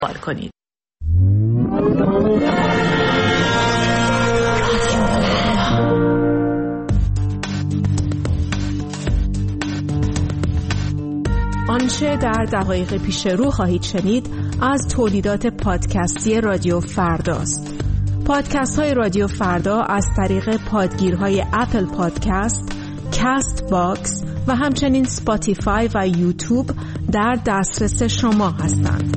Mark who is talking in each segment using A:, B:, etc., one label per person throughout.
A: کنید. آنچه در دقایق پیش رو خواهید شنید از تولیدات پادکستی رادیو فرداست. پادکست های رادیو فردا از طریق پادگیرهای اپل پادکست، کست باکس و همچنین سپاتیفای و یوتیوب در دسترس شما هستند.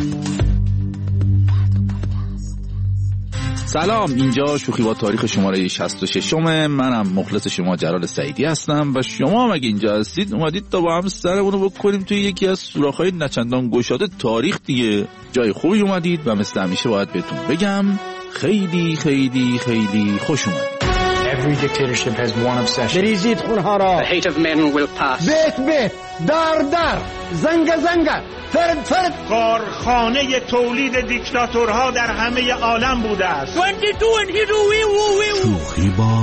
B: سلام، اینجا شوخی با تاریخ شماره 66 منم مخلص شما جلال سعیدی هستم و شما هم اگه اینجا هستید اومدید تا با هم سرمونو بکنیم توی یکی از سوراخ‌های نچندان گشاده تاریخ دیگه. جای خوبی اومدید و مثل همیشه باید بهتون بگم خیلی خیلی خیلی خوش اومدید.
C: Every dictatorship has one obsession.
D: بریزید خونها را.
E: The hate of men will pass.
D: بیت در زنگ فرد
F: کارخانه تولید دیکتاتورها در همه عالم بوده است.
D: 22 and
B: شوخی با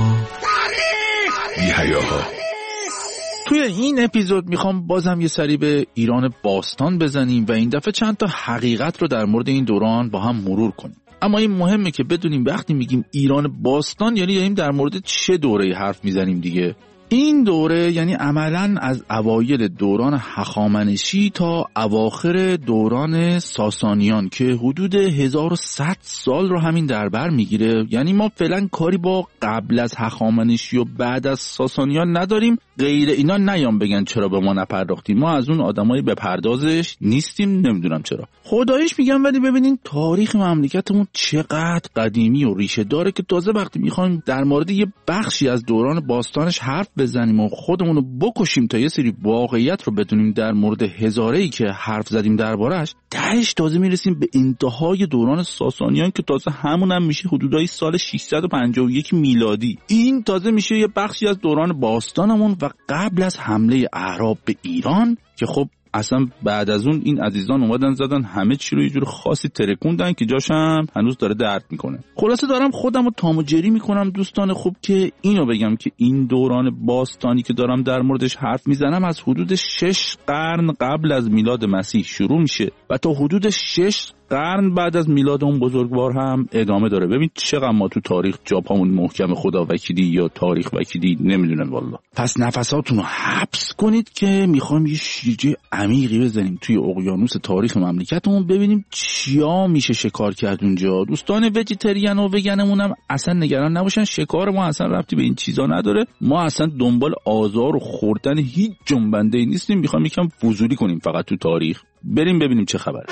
B: بی‌حیاها. توی این اپیزود میخوام بازم یه سری به ایران باستان بزنیم و این دفعه چند تا حقیقت رو در مورد این دوران با هم مرور کنیم. اما این مهمه که بدونیم وقتی میگیم ایران باستان یعنی داریم در مورد چه دوره‌ای حرف میزنیم دیگه. این دوره یعنی عملاً از اوایل دوران هخامنشی تا اواخر دوران ساسانیان که حدود 1100 سال رو همین در بر میگیره. یعنی ما فعلا کاری با قبل از هخامنشی و بعد از ساسانیان نداریم. غیر اینا نیام بگن چرا به ما نپرداختیم، ما از اون آدمایی به پردازش نیستیم، نمیدونم چرا. خداییش میگم ولی ببینین تاریخ مملکتمون چقدر قدیمی و ریشه داره که تازه وقتی میخوایم در مورد یه بخشی از دوران باستانش حرف بزنیم و خودمون رو بکشیم تا یه سری واقعیت رو بدونیم در مورد هزاره‌ای که حرف زدیم درباره‌اش، تهش تازه میرسیم به انتهای دوران ساسانیان که تازه همونم میشه حدودای سال 651 میلادی. این تازه میشه یه بخشی از دوران باستانمون و قبل از حمله اعراب به ایران که خب اصلا بعد از اون این عزیزان اومدن زدن همه چی رو یه جور خاصی ترکوندن که جاشم هنوز داره درد میکنه. خلاصه دارم خودم رو تاموجری میکنم دوستان خوب که اینو بگم که این دوران باستانی که دارم در موردش حرف میزنم از حدود 6 قرن قبل از میلاد مسیح شروع میشه و تا حدود 6 قرن بعد از میلاد اون بزرگوار هم ادامه داره. ببین چقدر ما تو تاریخ جاپامون محکم، خدا وکیلی یا تاریخ وکیلی نمیدونم والا. پس نفساتون رو حبس کنید که میخوام یه شیرجه عمیقی بزنیم توی اقیانوس تاریخ مملکتمون ببینیم چیا میشه شکار کرد اونجا. دوستان وجیتریان و وگنمونم اصلا نگران نباشن، شکار ما اصلا ربطی به این چیزا نداره. ما اصلا دنبال آزار و خوردن هیچ جنبنده‌ای نیستیم، میخوام یکم فضولی کنیم فقط تو تاریخ. بریم ببینیم چه خبره.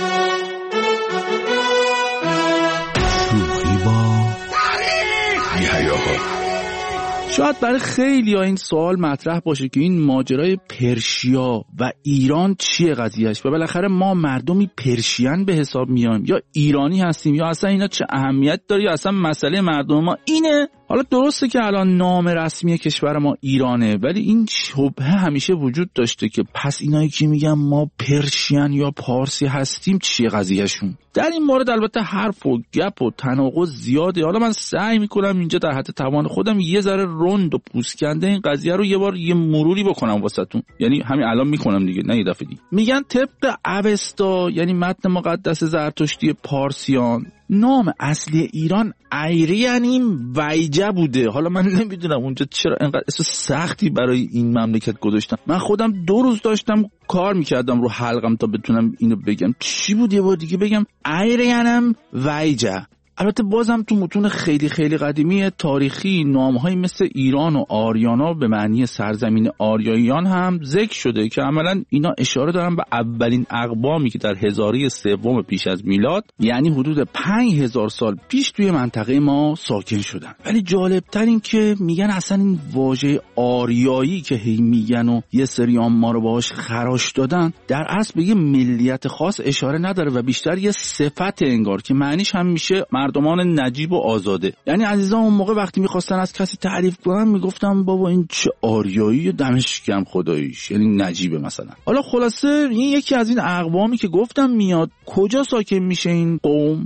B: شاید برای خیلی ها این سوال مطرح باشه که این ماجرای پرشیا و ایران چیه قضیهش و بالاخره ما مردمی پرشین به حساب میایم یا ایرانی هستیم یا اصلا اینا چه اهمیت داره یا اصلا مسئله مردم ما اینه. حالا درسته که الان نام رسمی کشور ما ایرانه ولی این شبهه همیشه وجود داشته که پس اینایی که میگن ما پرشین یا پارسی هستیم چیه قضیهشون. در این مورد البته حرف و گپ و تناقض زیاده. حالا من سعی میکنم اینجا در حد توان خودم یه ذره رند و پوسکنده این قضیه رو یه بار یه مروری بکنم واسهتون. یعنی همین الان میکنم دیگه، نه یه دفعه دیگه. میگن طبق اوستا یعنی متن مقدس زرتشتی پارسیان نام اصلی ایران ایریانیم ویجه بوده. حالا من نمیدونم اونجا چرا اینقدر اسم سختی برای این مملکت گذاشتن. من خودم 2 روز داشتم کار میکردم رو حلقم تا بتونم اینو بگم. چی بود یه بار دیگه بگم؟ ایریانم ویجه. البته بازم تو متون خیلی خیلی قدیمی تاریخی نام‌هایی مثل ایران و آریانا به معنی سرزمین آریاییان هم ذکر شده که عملاً اینا اشاره دارن به اولین اقوامی که در هزاره سوم پیش از میلاد یعنی حدود 5000 سال پیش توی منطقه ما ساکن شدن. ولی جالبتر این که میگن اصلا این واژه آریایی که هی میگن و یه سریام ما رو باهاش خراش دادن در اصل به یه ملیت خاص اشاره نداره و بیشتر یه صفت انگار که معنیش هم میشه مردمان نجیب و آزاده. یعنی عزیزان اون موقع وقتی میخواستن از کسی تعریف کنن میگفتن بابا این چه آریایی دمش گرم خداییش، یعنی نجیبه مثلا. حالا خلاصه این یکی از این اقوامی که گفتم میاد. کجا ساکن میشه این قوم؟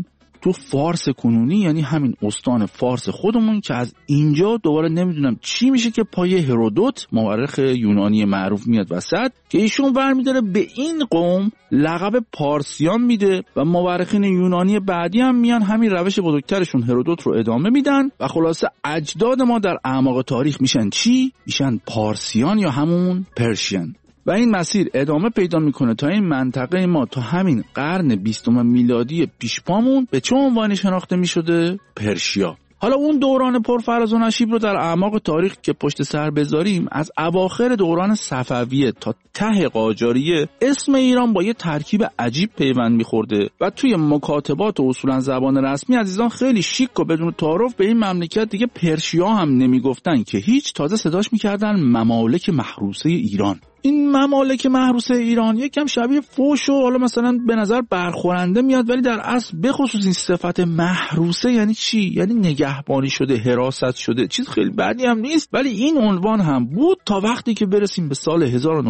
B: تو فارس کنونی، یعنی همین استان فارس خودمون، که از اینجا دوباره نمیدونم چی میشه که پای هرودوت مورخ یونانی معروف میاد وسط، که ایشون برمی‌داره به این قوم لقب پارسیان میده و مورخین یونانی بعدی هم میان همین روش بزرگترشون هرودوت رو ادامه میدن و خلاصه اجداد ما در اعماق تاریخ میشن چی؟ میشن پارسیان یا همون پرشین. و این مسیر ادامه پیدا میکنه تا این منطقه ما تا همین قرن 20 میلادی پیش پامون به چه عنوانی شناخته میشده؟ پرشیا. حالا اون دوران پرفراز و نشیب رو در اعماق تاریخ که پشت سر بذاریم، از اواخر دوران صفویه تا ته قاجاریه اسم ایران با یه ترکیب عجیب پیوند میخورده و توی مکاتبات و اصولا زبان رسمی عزیزان خیلی شیک و بدون تعارف به این مملکت دیگه پرشیا هم نمیگفتن که هیچ، تازه صداش میکردن ممالک محروسه ایران. این ممالک محروسه ایران یکم شبیه فوش و حالا مثلا به نظر برخورنده میاد، ولی در اصل به خصوص این صفت محروسه یعنی چی؟ یعنی نگهبانی شده، حراست شده، چیز خیلی بدی هم نیست، ولی این عنوان هم بود تا وقتی که برسیم به سال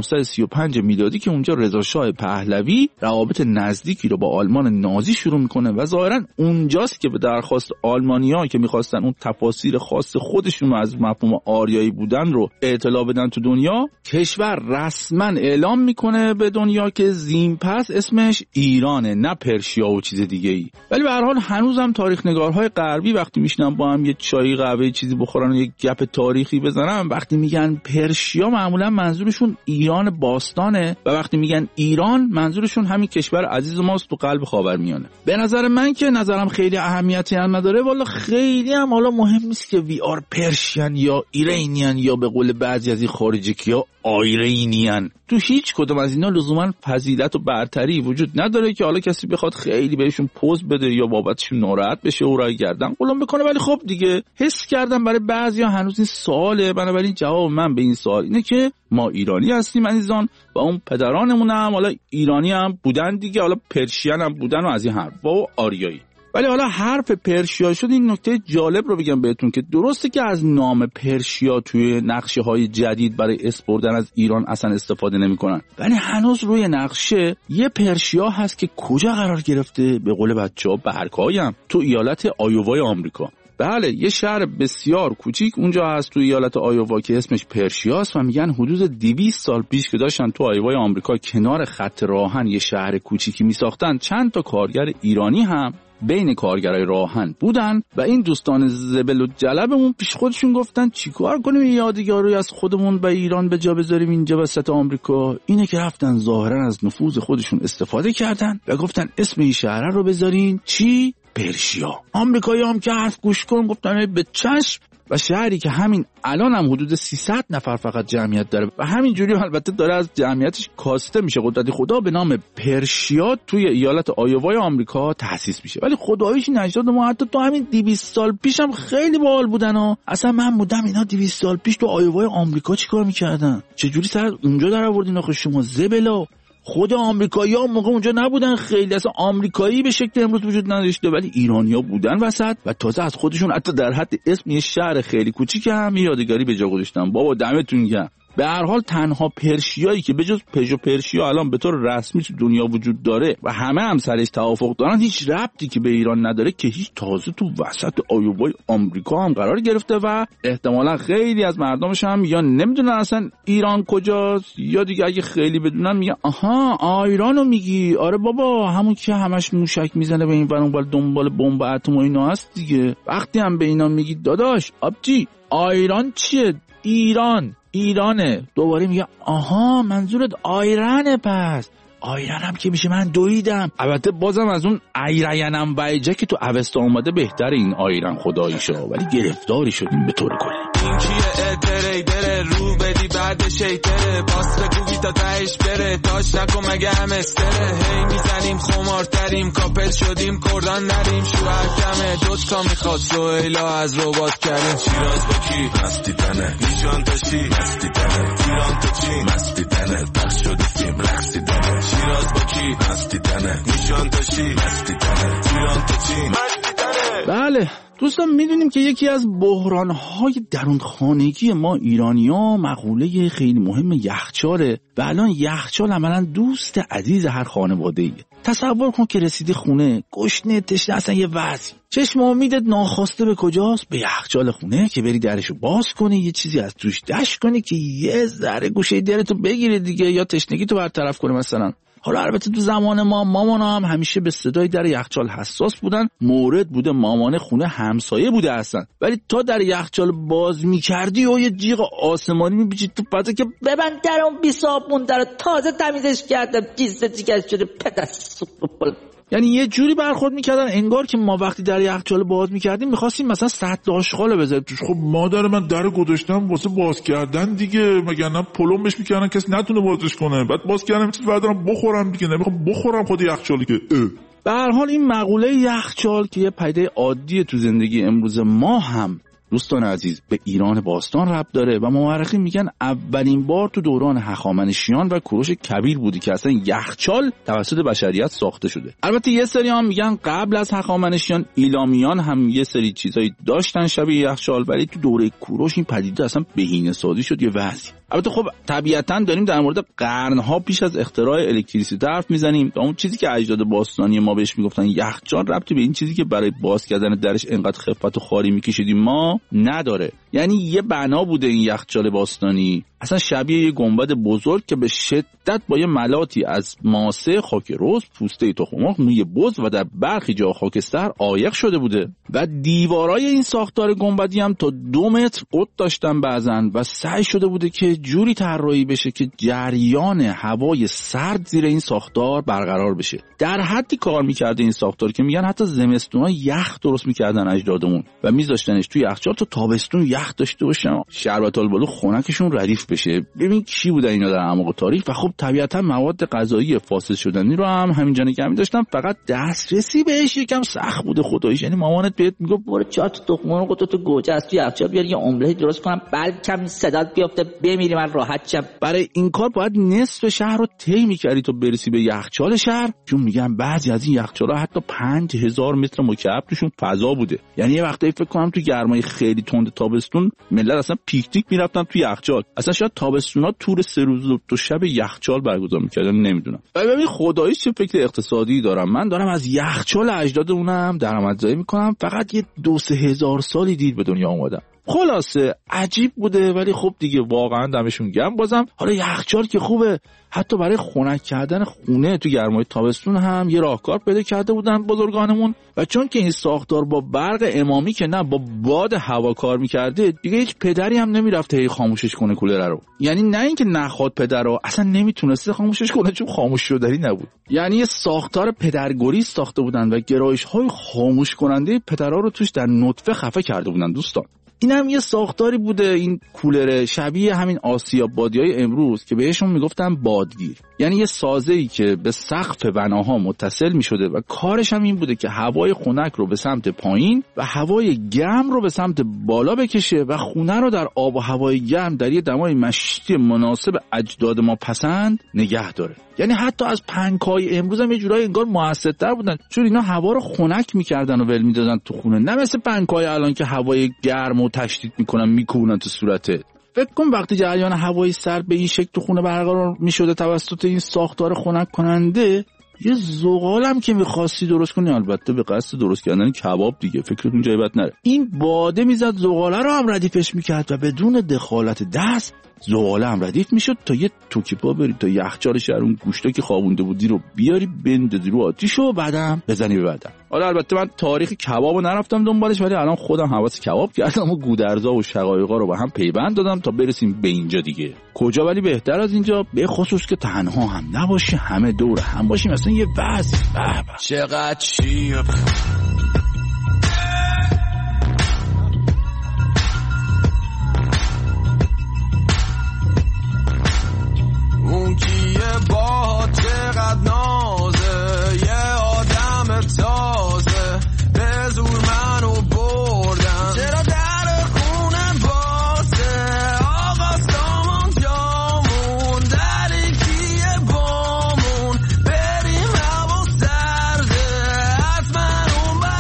B: 1935 میلادی که اونجا رضا شاه پهلوی روابط نزدیکی رو با آلمان نازی شروع میکنه و ظاهرا اونجاست که به درخواست آلمانی‌ها که میخواستن اون تفاسیر خاص خودشون رو از مفهوم آریایی بودن رو اطلاع بدن تو دنیا، کشور رسما اعلام میکنه به دنیا که زین پس اسمش ایرانه، نه پرشیا و چیز دیگه ای. ولی به هر حال هنوزم تاریخ نگارهای غربی وقتی میشنن با هم یه چای قهوه چیزی بخورن و یه گپ تاریخی بزنن، وقتی میگن پرشیا معمولا منظورشون ایران باستانه و وقتی میگن ایران منظورشون همین کشور عزیز ماست تو قلب خاورمیانه. به نظر من که نظرم خیلی اهمیتی هم نداره، والا خیلی هم حالا مهم نیست که وی آر پرشین یا ایرانیان یا به قول بعضی از این خارجی‌ها آیرینیان. تو هیچ کدوم از اینا لزوما فضیلت و برتری وجود نداره که حالا کسی بخواد خیلی بهشون پوز بده یا بابتشون ناراحت بشه و رای گردن قلم بکنه. ولی خب دیگه حس کردم برای بعضیا هنوز این سواله، بنابراین جواب من به این سوال اینه که ما ایرانی هستیم عزیزان و اون پدرانمون هم حالا ایرانی هم بودن دیگه، حالا پرشین هم بودن و از این حرفا و آریایی. ولی حالا حرف پرشیا شد، این نکته جالب رو بگم بهتون که درسته که از نام پرشیا توی نقشه های جدید برای اسپردن از ایران اصلا استفاده نمی کنن، ولی هنوز روی نقشه یه پرشیا هست که کجا قرار گرفته؟ به قول بچه‌ها برگ‌هایم تو ایالت آیووای آمریکا. بله، یه شهر بسیار کوچیک اونجا هست تو ایالت آیووا که اسمش پرشیاست و میگن حدود 200 سال پیش که داشتن تو آیووای آمریکا کنار خط راهن یه شهر کوچیکی میساختن، چند تا کارگر ایرانی هم بین کارگرای راهن بودن و این دوستان زبل و جلبمون پیش خودشون گفتن چیکار کنیم این یادگاری از خودمون به ایران به جا بذاریم اینجا وسط آمریکا. اینه که رفتن ظاهرا از نفوذ خودشون استفاده کردن و گفتن اسم این شهر رو بذارین چی؟ پرشیا. آمریکایی‌ها هم که حرف گوش کن گفتن به چشم و شهری که همین الان هم حدود 300 نفر فقط جمعیت داره و همینجوری البته داره از جمعیتش کاسته میشه قدرت خدا به نام پرشیا توی ایالت آیووای آمریکا تأسیس میشه. ولی خداییش نجات ما حتی تو همین 200 سال پیش هم خیلی باحال بودن ها. اصلا من بودم اینا 200 سال پیش تو آیووای آمریکا چیکار میکردن؟ چجوری سر اونجا در آوردین آخه شما زبلا؟ خود آمریکایی‌ها موقع اونجا نبودن، خیلی اصلا آمریکایی به شکل امروز وجود نداشته، ولی ایرانی‌ها بودن وسط و تازه از خودشون حتی در حد اسم یه شهر خیلی کوچیک هم یادگاری به جا گذاشتن. بابا دمتون گرم. به هر حال تنها پرشیایی که بجز پژو پرشیا الان به طور رسمی تو دنیا وجود داره و همه هم سرش توافق دارن، هیچ ربطی که به ایران نداره که هیچ، تازه تو وسط آیووای آمریکا هم قرار گرفته و احتمالا خیلی از مردمش هم یا نمیدونن اصلا ایران کجاست یا دیگه اگه خیلی بدونن میگن آها ایرانو میگی، آره بابا همون که همش موشک میزنه به این ور اون ور دنبال بمب اتم و اینا هست دیگه. وقتی هم به اینا میگی داداش آبجی ایران چیه؟ ایرانه. دوباره میگه آها منظورت آیرنه، پس آیرنم که میشه من دویدم. البته بازم از اون ایرینم وایجه که تو اوستا اومده بهتر این آیرن خداییشا، ولی گرفتاری شدیم به طور کلی.
E: این کیه دره رو بدی بعد شیطره باس بگوی تا تهش بره داش نکن مگه هم استره هی میزنیم خمارتریم کاپل شدیم کردان نریم شوهر کمه دوتا میخواد سویلا از ربات کردیم شیراز با کی مستی تنه نیشان داشتی مستی تنه ایران تو چی مستی تنه پخش شده فیلم رقصی تنه شیراز با کی مستی تنه نیشان داشتی مستی تنه ایران تو چی مستی تنه.
B: بله دوستان میدونیم که یکی از بحران‌های درون خانگی ما ایرانی‌ها مقوله خیلی مهم یخچاله و الان یخچال عملاً دوست عزیز هر خانواده‌ایه. تصور کن که رسیدی خونه گشنه تشنه، اصلا یه وضعی، چشم امیدت ناخواسته به کجاست؟ به یخچال خونه که بری درشو باز کنی، یه چیزی از توش دش کنی که یه ذره گوشه درتو بگیره دیگه، یا تشنگی تو برطرف کنه مثلا. حالا البته تو زمان ما مامانا هم همیشه به صدای در یخچال حساس بودن، مورد بوده مامان خونه همسایه بوده هستن، ولی تا در یخچال باز میکردی و یه جیغ آسمانی میپیچید تو پته که ببند درم، بی صابون در تازه تمیزش کردم، جیگش شده پدست. یعنی یه جوری برخورد میکردن انگار که ما وقتی در یخچال باز میکردیم میخواستیم مثلا سطل آشغال بذاریم توش. خب مادر من در گذاشتم واسه باز کردن دیگه، مگر نه پلمبش میکردن کسی نتونه بازش کنه، بعد باز کردم چیز بردارم بخورم دیگه، نمیخوام بخورم خود یخچالی که. به هر حال این مقوله یخچال که یه پدیده عادیه تو زندگی امروز ما هم دوستان عزیز به ایران باستان ربط داره و مورخین میگن اولین بار تو دوران هخامنشیان و کوروش کبیر بودی که اصلا یخچال توسط بشریت ساخته شده. البته یه سری هم میگن قبل از هخامنشیان ایلامیان هم یه سری چیزایی داشتن شبیه یخچال، ولی تو دوره کوروش این پدیده اصلا بهینه‌سازی شد یه وضعی. البته خب طبیعتاً داریم در مورد قرن‌ها پیش از اختراع الکتریسیته حرف میزنیم. اون چیزی که اجداد باستانی ما بهش میگفتن یخچال ربطی به این چیزی که برای باز کردن درش انقدر خفت و خاری میکشیدیم ما نداره. یعنی یه بنا بوده این یخچال باستانی، اصلا شبیه یه گنبد بزرگ که به شدت با یه ملاتی از ماسه، خاک رز، پوسته تخم‌مرغ، موی بز و در برخی جا خاکستر عایق شده بوده و دیوارای این ساختار گنبدی هم تا 2 متر قطر داشتن بعضن و سعی شده بوده که جوری طراحی بشه که جریان هوای سرد زیر این ساختار برقرار بشه. در حدی کار می‌کرده این ساختار که میگن حتی زمستونا یخ درست می‌کردن اجدادمون و می‌ذاشتنش توی یخچال تا تابستون یخ داشته باشن، شربت البالو خنکشون ردیف بشه. ببین چی بودن اینا در اعماق تاریخ. و خب طبیعتا مواد غذایی فاسد شدنی رو هم همینجا نگه داشتن، فقط دسترسی بهش یکم سخت بوده خداییش. یعنی مامانت بهت میگه برو 4 تا تخم‌مرغ تو گوجه از توی یخچال بیار یه املت درست کنم، بلکم صدات بیفته بمیری من راحت شم. برای این کار باید نصف شهر رو طی می‌کردی تا برسی به یخچال شهر، چون میگن بعضی از این یخچال‌ها حتی 5000 متر مکعب توشون فضا بوده. یعنی یه وقتایی فکر کنم تو گرمای خیلی تند تابستون ملت اصلا پیکنیک میرفتن تو یخچال، اصلا شاید تابستونا تور 3 روز و 2 شب یخچال برگزار می‌کردن، نمیدونم. ببین خداییش چه فکر اقتصادی دارم. من دارم از یخچال اجدادمونم درآمدزایی میکنم، فقط یه 2-3 هزار سالی دیر به دنیا اومدم. خلاصه عجیب بوده، ولی خب دیگه واقعا دمشون گرم. بازم حالا یخچال که خوبه، حتی برای خنک کردن خونه تو گرمای تابستون هم یه راهکار پیدا کرده بودن بزرگانمون. و چون که این ساختار با برق امامی که نه با باد هوا کار میکرده، دیگه هیچ پدری هم نمیرفته هی خاموشش کنه کولر رو. یعنی نه اینکه نخواد پدر رو، اصلا نمیتونسته خاموشش کنه چون خاموش شدنی نبود. یعنی یه ساختار پدرگریز ساخته بودن و گرایش‌های خاموش کننده پدرها رو توش در نطفه خفه کرده بودن دوستان. این هم یه ساختاری بوده این کولر، شبیه همین آسیاب بادیای امروز که بهشون میگفتن بادگیر. یعنی یه سازه‌ای که به سقف بناها متصل میشده و کارش هم این بوده که هوای خنک رو به سمت پایین و هوای گرم رو به سمت بالا بکشه و خونه رو در آب و هوای گرم در یه دمای مشتی مناسب اجداد ما پسند نگه داره. یعنی حتی از پنکای امروز هم یه جورایی انگار موثرتر بودن، چون اینا هوا رو خنک میکردن و ول میدادن تو خونه، نه مثل پنکای الان که هوای گرم رو تشدید میکنن میکوبونن تو صورتت. فکر کن وقتی جریان هوای سرد به این شکل تو خونه برقرار میشده توسط این ساختار خنک کننده، یه زغالم که می‌خواستی درست کنی، البته به قصد درست کردن کباب دیگه، فکرتون جای بد نره، این باده میزد زغاله رو هم ردیفش میکرد و بدون دخالت دست زغاله هم ردیف میشد تا یه توکی پا بری تا یخچال شهر اون گوشتا که خوابونده بودی رو بیاری بندازی رو آتیش و بعدم بزنی به بدن. حالا البته من تاریخ کبابو نرفتم دنبالش، ولی الان خودم حواس کباب کردم و گودرزا و شقایقا رو با هم پیوند دادم تا برسیم به اینجا دیگه. کجا ولی بهتر از اینجا، به خصوص که تنها هم نباشی، همه دور هم باشیم، مثلا یه وضع
E: چقدر شیر اون کیه با چقدر نازه، یه آدم تازه به زور منو بردن، چرا در خونه بازه، آقا سامان جامون دری کیه بامون، بریم هوا سرده حتما اون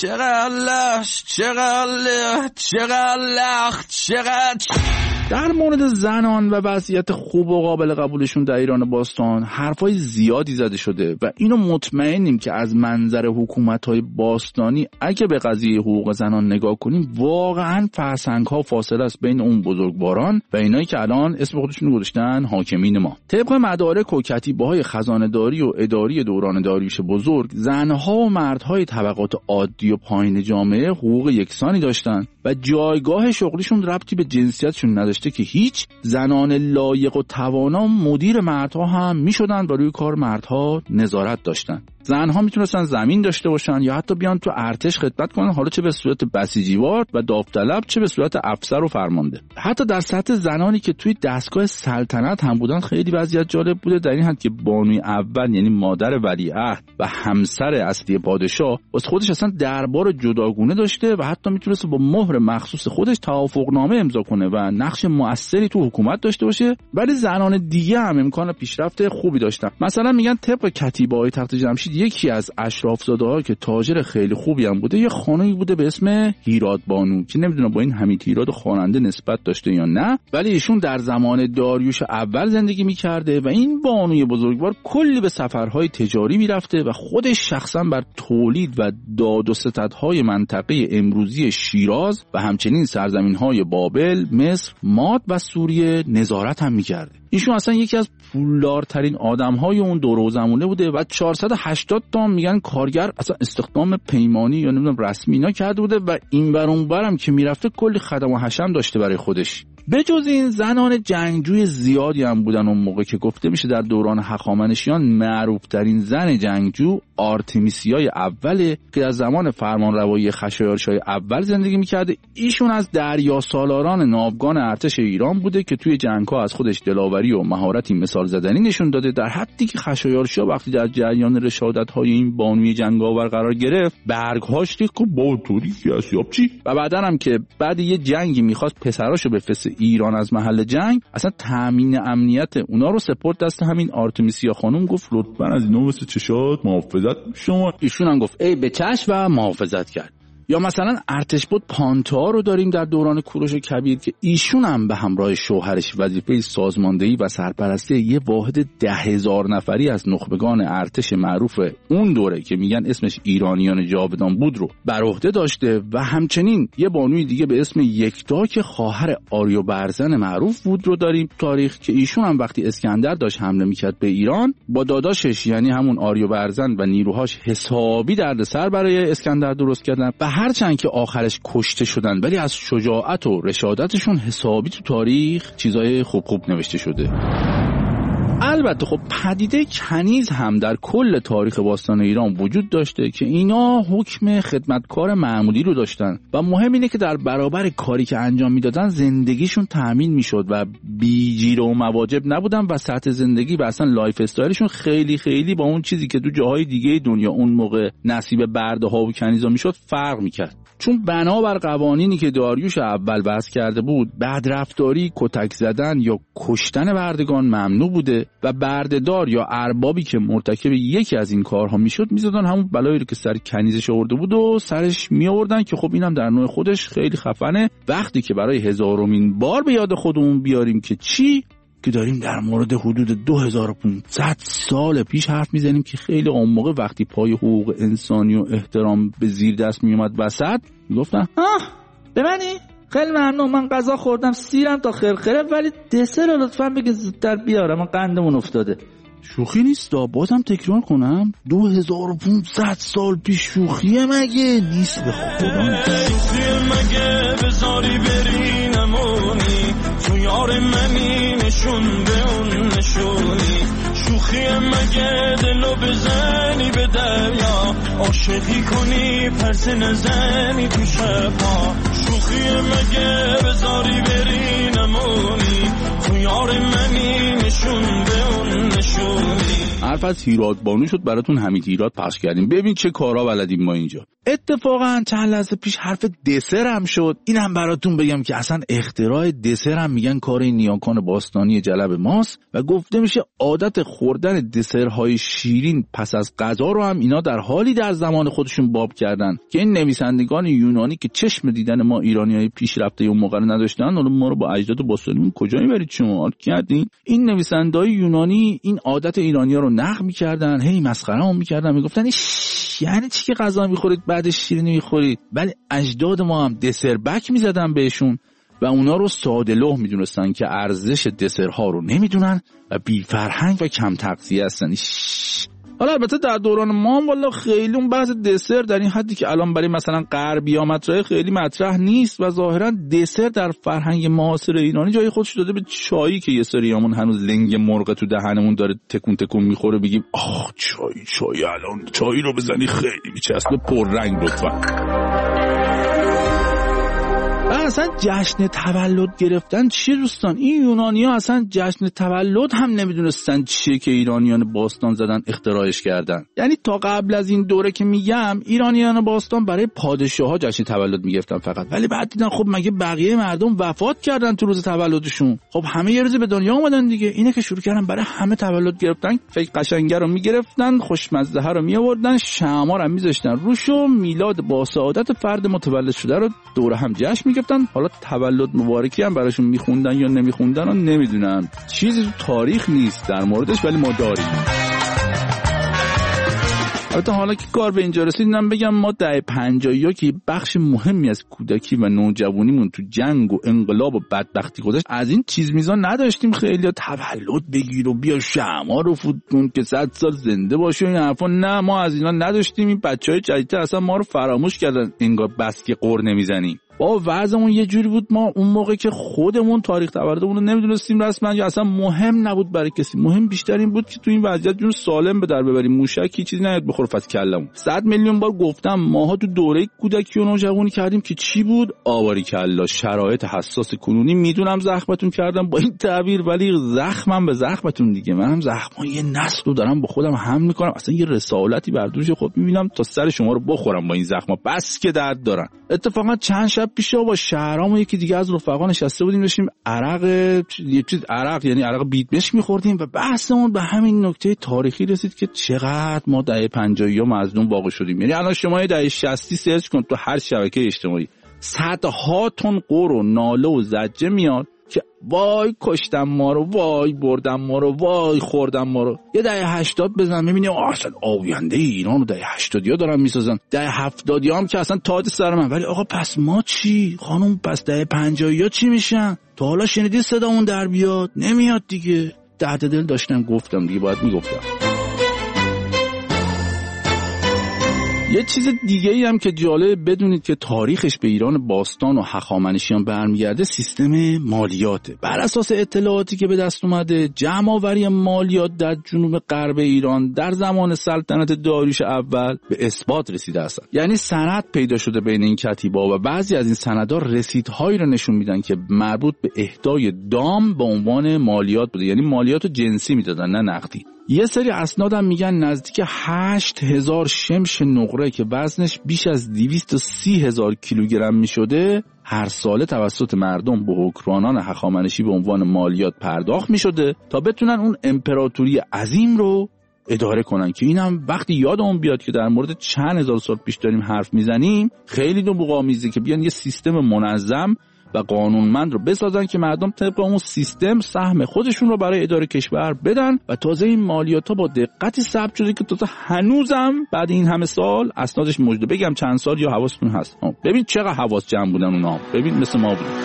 B: در مورد زنان و وضعیت خوب و قابل قبولشون در ایران باستان حرفای زیادی زده شده و اینو مطمئنیم که از منظر حکومت‌های باستانی اگه به قضیه حقوق زنان نگاه کنیم واقعاً فرسنگ‌ها فاصله است بین اون بزرگواران و اینایی که الان اسم خودشون گذاشتن حاکمین ما. طبق مدارک و کتیبه‌های خزانه‌داری و اداری دوران داریوش بزرگ، زنها و مردهای طبقات عادی و پایین جامعه حقوق یکسانی داشتن و جایگاه شغلیشون ربطی به جنسیتشون نداشته که هیچ. زنان لایق و توانا مدیر مردها هم میشدن و روی کار مردها نظارت داشتن. زنها میتونستن زمین داشته باشن یا حتی بیان تو ارتش خدمت کنن، حالا چه به صورت بسیجیوار و داوطلب چه به صورت افسر و فرمانده. حتی در سطح زنانی که توی دستگاه سلطنت هم بودن خیلی وضعیت جالب بوده، در این حد که بانوی اول یعنی مادر ولیعهد و همسر اصلی پادشاه واسه خودش اصلا دربار جداگونه داشته و حتی میتونست با مهر مخصوص خودش توافقنامه امضا کنه و نقش مؤثری تو حکومت داشته باشه. ولی زنان دیگه هم امکان پیشرفت خوبی داشتن. مثلا میگن طبق کتیبه‌های تخت جمشید یکی از اشرافزاده‌ها که تاجر خیلی خوبی هم بوده یه خانمی بوده به اسم هیراد بانو که نمیدونم با این حمید هیراد خواننده نسبت داشته یا نه، ولی ایشون در زمان داریوش اول زندگی میکرده و این بانوی بزرگوار کلی به سفرهای تجاری میرفته و خودش شخصا بر تولید و داد و ستدهای منطقه امروزی شیراز و همچنین سرزمین‌های بابل، مصر، ماد و سوریه نظارت هم میکرده. ایشون اصلا یکی از پولدارترین آدم‌های اون دوره و زمونه بوده و 480 تا میگن کارگر اصلا استخدام پیمانی یا نمیدونم رسمی اینا کرده بوده و این بر اون برم که میرفته کلی خدم و حشم داشته برای خودش. به جز این زنان جنگجوی زیادی هم بودن اون موقع که گفته میشه در دوران هخامنشیان معروف‌ترین زن جنگجو آرتمیسیای اوله که از زمان فرمانروایی خشایارشای اول زندگی میکرده. ایشون از دریا سالاران ناوگان ارتش ایران بوده که توی جنگ‌ها از خودش دلاوری و مهارتی مثال زدنی نشون داده، در حدی که خشایارشا وقتی در جریان رشادت‌های این بانوی جنگاور قرار گرفت برگ‌هاش ریخت و با توری کیاسیاب چی و بعداً هم که بعد یه جنگی می‌خواست پسراشو بفرسته ایران از محل جنگ، اصلا تامین امنیت اونا رو سپرد دست همین آرتمیسیا خانم. گفت لطفاً از اینا واسه چشات محافظت شما. ایشون هم گفت ای به چشم و محافظت کرد. یا مثلا ارتشبد پانتا رو داریم در دوران کوروش کبیر که ایشون هم به همراه شوهرش وظیفه سازماندهی و سرپرستی یه واحد 10,000 نفری از نخبگان ارتش معروف اون دوره که میگن اسمش ایرانیان جاودان بود رو بر عهده داشته و همچنین یه بانوی دیگه به اسم یکتا که خواهر آریو برزن معروف بود رو داریم تاریخ که ایشون هم وقتی اسکندر داشت حمله میکرد به ایران با داداشش یعنی همون آریو برزن و نیروهاش حسابی دردسر برای اسکندر درست کردن و هرچند که آخرش کشته شدن ولی از شجاعت و رشادتشون حسابی تو تاریخ چیزای خوب نوشته شده. البته خب پدیده کنیز هم در کل تاریخ باستان ایران وجود داشته که اینا حکم خدمتکار معمولی رو داشتن و مهم اینه که در برابر کاری که انجام میدادن زندگیشون تأمین میشد و بی‌جیر و مواجب نبودن و سطح زندگی و اصلا لایف استایلشون خیلی با اون چیزی که تو جاهای دیگه دنیا اون موقع نصیب برده‌ها و کنیزا میشد فرق میکرد. چون بنابر قوانینی که داریوش اول وضع کرده بود بدرفتاری، کتک زدن یا کشتن بردگان ممنوع بوده و بردهدار یا اربابی که مرتکب یکی از این کارها میشد میزدن همون بلایی رو که سر کنیزش آورده بود و سرش میآوردن که خب اینم در نوع خودش خیلی خفنه. وقتی که برای 1000مین بار به یاد خودمون بیاریم که چی که داریم در مورد حدود 2500 سال پیش حرف میزنیم که خیلی اون موقع وقتی پای حقوق انسانی و احترام به زیر دست میومد وسط میگفتن ببینی خیلی ممنون من غذا خوردم سیرم تا خرخره ولی دسر رو لطفاً بگی زودتر بیارم من قندمون افتاده. شوخی نیست بازم تکرار کنم 2500 سال پیش شوخیه مگه نیست به خدا
E: شوخیه مگه بذاری بری نمونی تو یار منی نشون به اون نشونی شوخیه مگه دلو بزنی به دریا عاشقی کنی پرس نزنی تو شبا شوخیه مگه بذاری بری نمونی تو یار منی نشون به اون نشونی.
B: حرف از هیراد بانو شد براتون حمید هیراد پخش کردیم. ببین چه کارا بلدیم ما اینجا. اتفاقا چند لحظه پیش حرف دسر هم شد. اینم براتون بگم که اصلا اختراع دسر هم میگن کار نیاکان باستانی جلب ماست و گفته میشه عادت خوردن دسرهای شیرین پس از غذا رو هم اینا در حالی در زمان خودشون باب کردن که این نویسندگان یونانی که چشم دیدن ما ایرانیای پیشرفته اون موقع نداشتن، حالا ما رو با اجداد باستانیمون کجا میبرید شما کردین؟ این نویسنده‌های یونانی این عادت ایرانی‌ها رو نقد می‌کردن، هی مسخره‌مون می‌کردن، میگفتن یعنی چی که غذا می‌خورید بعدش شیرینی می‌خورید؟ ولی اجداد ما هم دسر بک می‌زدن بهشون و اونا رو ساده لوح می‌دونستن که ارزش دسرها رو نمی‌دونن و بی فرهنگ و کم تغذیه هستن. حالا البته در دوران ما هم والا خیلی اون بحث دسر در این حدی که الان برای مثلا غربی‌ها مطرح خیلی مطرح نیست و ظاهرا دسر در فرهنگ معاصر ایرانی جای خودش داده به چایی که یه سریامون هنوز لنگ مرغ تو دهنمون داره تکون تکون میخوره بگیم آخ چای الان چای رو بزنی خیلی میچسبه پررنگ لطفا. اصلا جشن تولد گرفتن چیه دوستان؟ این یونانی‌ها اصلا جشن تولد هم نمیدونستن چیه که ایرانیان باستان زدن اختراعش کردن. یعنی تا قبل از این دوره که میگم ایرانیان باستان برای پادشاه‌ها جشن تولد میگرفتن فقط، ولی بعد دیدن خب مگه بقیه مردم وفات کردن تو روز تولدشون، خب همه یه روز به دنیا اومدن دیگه، اینه که شروع کردن برای همه تولد گرفتن. فکر قشنگه رو میگرفتن، خوشمزه ها رو میآوردن، شمع رو میذاشتن روش و میلاد با سعادت فرد متولد شده رو دور هم جشن میگرفتن. حالا تولد مبارکی هم براشون میخوندن یا نمیخوندن رو نمیدونم، چیزی تو تاریخ نیست در موردش، ولی ما داریم. البته حالا که کار به اینجا رسید اینم بگم ما دهه 50 که بخش مهمی از کودکی و نوجوانیمون تو جنگ و انقلاب و بدبختی گذشت، از این چیز میزان نداشتیم. خیلی تولد بگیر و بیا شمع رو فوت کن که 100 سال زنده باشه این حرفا، نه ما از اینا نداشتیم. این بچهای جدیدتر اصلا ما رو فراموش کردن، انگار بس که قر نمیزنیم. با وضعمون یه جوری بود ما اون موقع که خودمون تاریخ تولدمون رو نمیدونستیم رسما یا اصلا مهم نبود برای کسی، مهم بیشتر این بود که تو این وضعیت جون سالم به در ببریم، موشکی چیزی نیاد بخوره فاز کلمون. 100 میلیون بار گفتم ماها تو دوره کودکی و نوجوانی کردیم که چی بود؟ آواری کلا. شرایط حساس کنونی میدونم زخمتون کردم با این تعبیر، ولی زخمم به زخمتون دیگه. منم زخمای یه نسل رو دارم با خودم هم میکنم، اصلا یه رسالتی بر دوش خود میبینم تا سر شما رو بخورم با این زخما، بس که درد دارن. اتفاقا چند شب پیش با شهرام یکی دیگه از رفقا نشسته بودیم داشتیم عرق یعنی عرق بیدمشک می‌خوردیم و بحثمون به همین نکته تاریخی رسید که چقدر ما دهه 50 مظلوم واقع شدیم. یعنی الان شما دهه 60 سرچ کن تو هر شبکه اجتماعی، صدها تن قر و ناله و زجه میاد که وای کشتم ما رو، وای بردم ما رو، وای خوردم ما رو. یه دهه 80 بزن ببینیم اصلا آینده ایران رو دهه 80 دارن میسازن، دهه 70 هم که اصلا تاج سر من. ولی آقا پس ما چی خانم؟ پس دهه 50 چی میشن؟ تا حالا شنیدی صدامون در بیاد؟ نمیاد دیگه. درد دل داشتم گفتم دیگه، باید میگفتم. یه چیز دیگه ای هم که جالب بدونید که تاریخش به ایران باستان و هخامنشیان برمیگرده سیستم مالیاته. بر اساس اطلاعاتی که به دست اومده، جمع آوری مالیات در جنوب غرب ایران در زمان سلطنت داریوش اول به اثبات رسیده است. یعنی سند پیدا شده بین این کتیبا و بعضی از این سندها رسیدهایی رو نشون میدن که مربوط به اهدای دام به عنوان مالیات بوده، یعنی مالیات جنسی میدادن نه نقدی. یه سری اسناد هم میگن نزدیک 8000 شمش نقره که وزنش بیش از 230,000 کیلوگرم میشده هر ساله توسط مردم به حکمرانان هخامنشی به عنوان مالیات پرداخت میشده تا بتونن اون امپراتوری عظیم رو اداره کنن. که اینم وقتی یادمون بیاد که در مورد چند هزار سال پیش داریم حرف میزنیم، خیلی نوآمیزه که بیان یه سیستم منظم و قانونمند رو بسازن که مردم طبق اون سیستم سهم خودشون رو برای اداره کشور بدن. و تازه این مالیات‌ها با دقتی ثبت شده که تازه هنوزم بعد این همه سال اسنادش موجوده. بگم چند سال یا حواستون هست؟ ببین چقدر حواس جمع بودن اونا، ببین مثل ما بودن.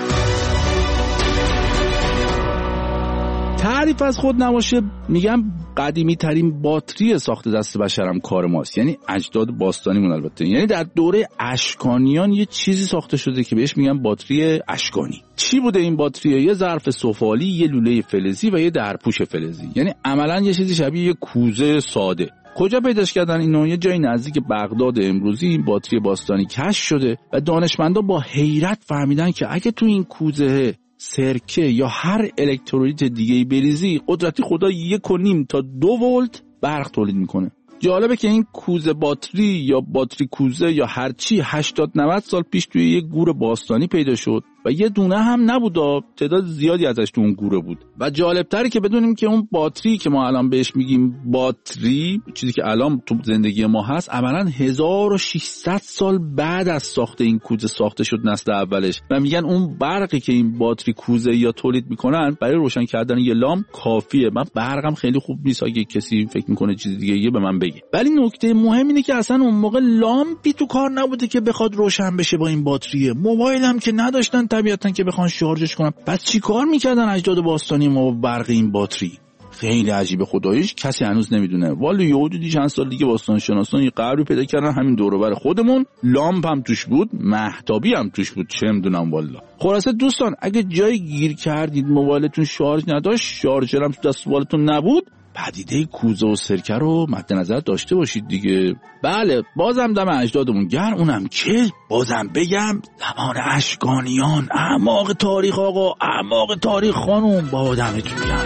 B: تعریف از خود نباشه، میگم قدیمی ترین باتری ساخت دست بشرم کار ماست، یعنی اجداد باستانیمون. البته یعنی در دوره اشکانیان یه چیزی ساخته شده که بهش میگن باتری اشکانی. چی بوده این باتری؟ یه ظرف سفالی، یه لوله فلزی و یه درپوش فلزی، یعنی عملاً یه چیزی شبیه یه کوزه ساده. کجا پیداش کردن اینو؟ یه جای نزدیک بغداد امروزی این باتری باستانی کشف شده و دانشمندا با حیرت فهمیدن که اگه تو این کوزه سرکه یا هر الکترولیت دیگه‌ای بریزی، قدرتی خدا 1.5 تا 2 ولت برق تولید میکنه. جالبه که این کوزه باتری یا باتری کوزه یا هرچی 80-90 سال پیش توی یه گور باستانی پیدا شد و یه دونه هم نبود، تعداد زیادی ازش تو اون گوره بود. و جالبتره که بدونیم که اون باتری که ما الان بهش میگیم باتری، چیزی که الان تو زندگی ما هست، عملاً 1600 سال بعد از ساخت این کوزه ساخته شد نسل اولش. و میگن اون برقی که این باتری کوزه یا تولید میکنن برای روشن کردن یه لامپ کافیه. من برقم خیلی خوب نیست، اگه کسی فکر میکنه چیز دیگه یه به من بگه. ولی نکته مهم اینه که اصلا اون موقع لامپی تو کار نبوده که بخواد روشن بشه با این باتریه. موبایل هم که نداشتن طبیعتاً که بخوان شارژش کنن. پس چی کار میکردن اجداد باستانی ما با برق این باتری؟ خیلی عجیبه، خداییش کسی هنوز نمیدونه. والا یه حدودی چند سال دیگه باستان شناسان یه قبری پیدا کردن همین دور و بر خودمون، لامپ هم توش بود، مهتابی هم توش بود، چه میدونم والا. خلاصه دوستان، اگه جایی گیر کردید موبایلتون شارژ نداشت، شارژر هم تو دست موبایلتون نبود، پدیده کوزه و سرکه رو مد نظر داشته باشید دیگه. بله، بازم دم اجدادمون گرم، اونم که بازم بگم زمان اشکانیان، اعماق تاریخ آقا، اعماق تاریخ خانوم، با آدمتون گرم.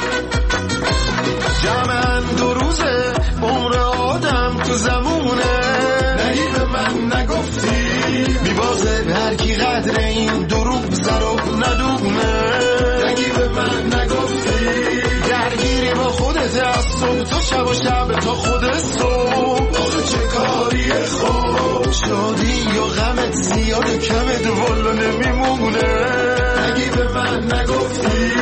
G: جمعن 2 روزه عمر آدم تو زمونه، نگی به من نگفتی میبازه هر کی قدر این دروغ زرو ندونه، نگی به من نگفتی درگیری با خودت از صبح تا شب و شب تا خودت صبح، آخه چه کاری خوب شادی یا غمت زیاد کمت والا نمیمونه، نگی به من نگفتی.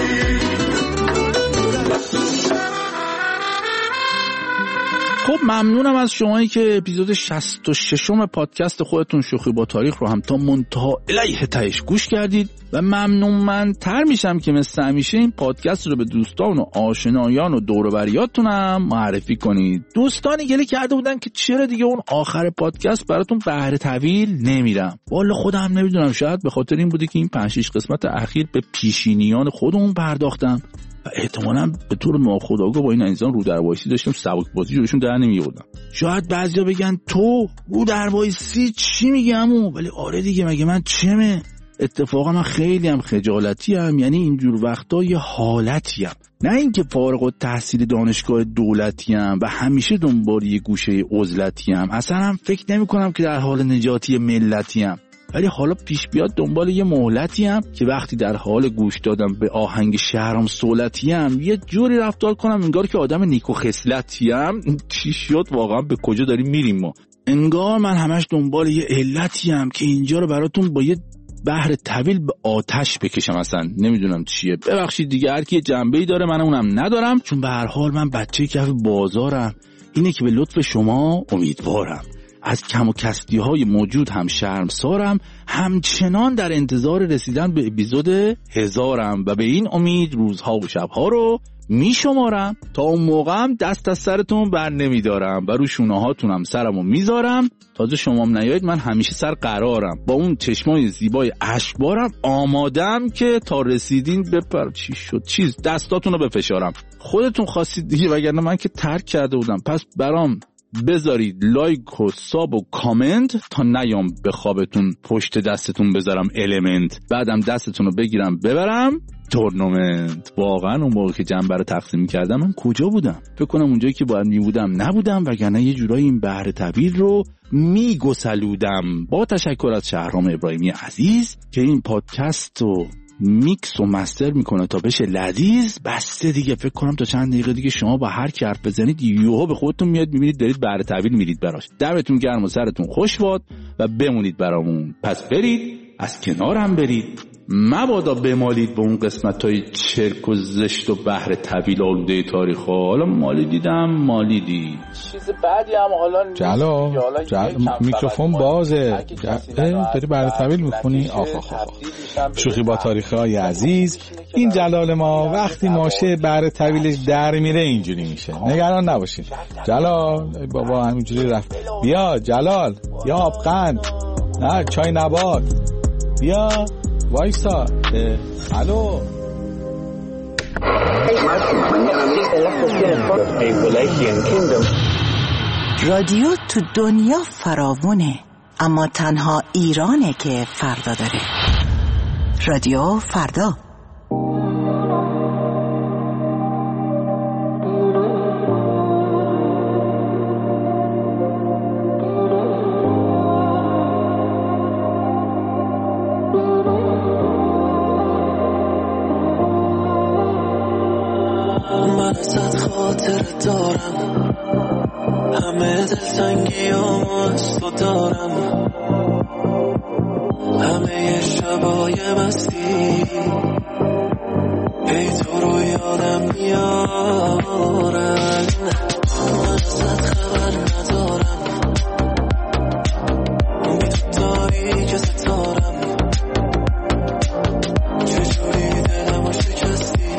B: خب ممنونم از شمایی که اپیزود 66 پادکست خودتون شوخی با تاریخ رو هم تا منتها الیه تهش گوش کردید و ممنون‌تر میشم که مثل همیشه این پادکست رو به دوستان و آشنایان و دور و بریاتون هم معرفی کنید. دوستانی گله کرده بودن که چرا دیگه اون آخر پادکست براتون بهره طویل نمیرم. والا خودم نمیدونم، شاید به خاطر این بوده که این 5-6 قسمت اخیر به پیشینیان خودمون پرداختم و احتمالاً به طور ناخودآگاه با این انسان رو در وایسی داشتم سبک بازی جورشون در نمی‌آوردم. شاید بعضیا بگن تو رو در وایسی چی میگمو، ولی آره دیگه، مگه من چمه؟ اتفاقا من خیلی هم خجالتی ام، یعنی اینجور وقتا یه حالتی ام، نه اینکه فارغ التحصیل دانشگاه دولتی ام و همیشه دنبال یه گوشه عزلتی ام، اصلا هم فکر نمی کنم که در حال نجاتی ملتی ام، ولی حالا پیش بیاد دنبال یه مهلتی هم که وقتی در حال گوش دادم به آهنگ شهرام سولتی هم یه جوری رفتار کنم انگار که آدم نیکو خصلتی هم. چی شد واقعا؟ به کجا داریم میریم ما؟ انگار من همش دنبال یه علتی هم که اینجا رو براتون با یه بحر طویل به آتش بکشم، اصلا نمیدونم چیه. ببخشید دیگه، هر کی جنبه‌ای داره، من اونم ندارم، چون به هر حال من بچه کف بازارم. اینه که به لطف شما امیدوارم. از کم و کستی های موجود هم شرمسارم، همچنان در انتظار رسیدن به اپیزود 1000م و به این امید روزها و شبها رو می شمارم. تا اون موقع هم دست از سرتون بر نمی دارم و رو شونه هاتونم سرمو میذارم. تازه شما هم نیایید من همیشه سر قرارم، با اون چشمای زیبای اشکبارم آمادم که تا رسیدین چی شد چیز دستاتون رو بفشارم. خودتون خواستید دیگه، وگرنه من که ترک کرده بودم. پس برام بذارید لایک و ساب و کامنت تا نیام به خوابتون پشت دستتون بذارم المنت، بعدم دستتون رو بگیرم ببرم تورنمنت. واقعا اون موقع که جنبه رو تقسیم کردم من کجا بودم؟ فکر کنم اونجایی که باید می بودم نبودم، وگرنه یه جورایی این بحر طویل رو میگسلودم. با تشکر از شهرام ابراهیمی عزیز که این پادکست رو میکس و مستر میکنه تا بشه لذیذ. بسته دیگه، فکر کنم تا چند دقیقه دیگه شما با هر کی حرف بزنید یهو به خودتون میاد میبینید دارید بهره طویل میرید براش. دمتون گرم و سرتون خوش باد و بمونید برامون. پس برید از کنارم برید، مبادا بمالید به اون قسمت‌های چرک و زشت و بحر طویل آلوده تاریخ. حالا مالیدی چیز بعدی هم حالا
H: جلو میکروفون بازه، داری بحر طویل میخونی؟ آخ شوخی با تاریخ‌های عزیز. این جلال ما وقتی ماشه بحر طویلش در میره اینجوری میشه، نگران نباشید. جلال بابا همینجوری رفت. بیا جلال، یا آبقند، نه چای نبات، بیا وایسا. الو
I: رادیو تو دنیا فراوونه، اما تنها ایرانه که فردا داره. رادیو فردا.
G: دنیامو از تو دارم، همه شبای مستی ای تو رو یادم میارن. من ازت خبر ندارم، می تو تاریک ستارم، چجوری دلمو شکستی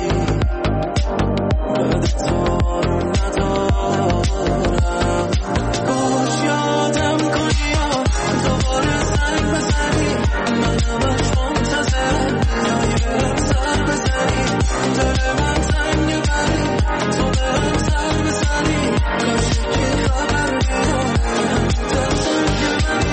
G: بعد تو آروم ندارم. کاش یادم کنی یا دوباره زنگ بزنی، منم از منتظرم بیایی بهم سر بزنی، دل من تنگ بری تو بهم سر بزنی، کاش یکی خبر بیاره دل تنگ بری.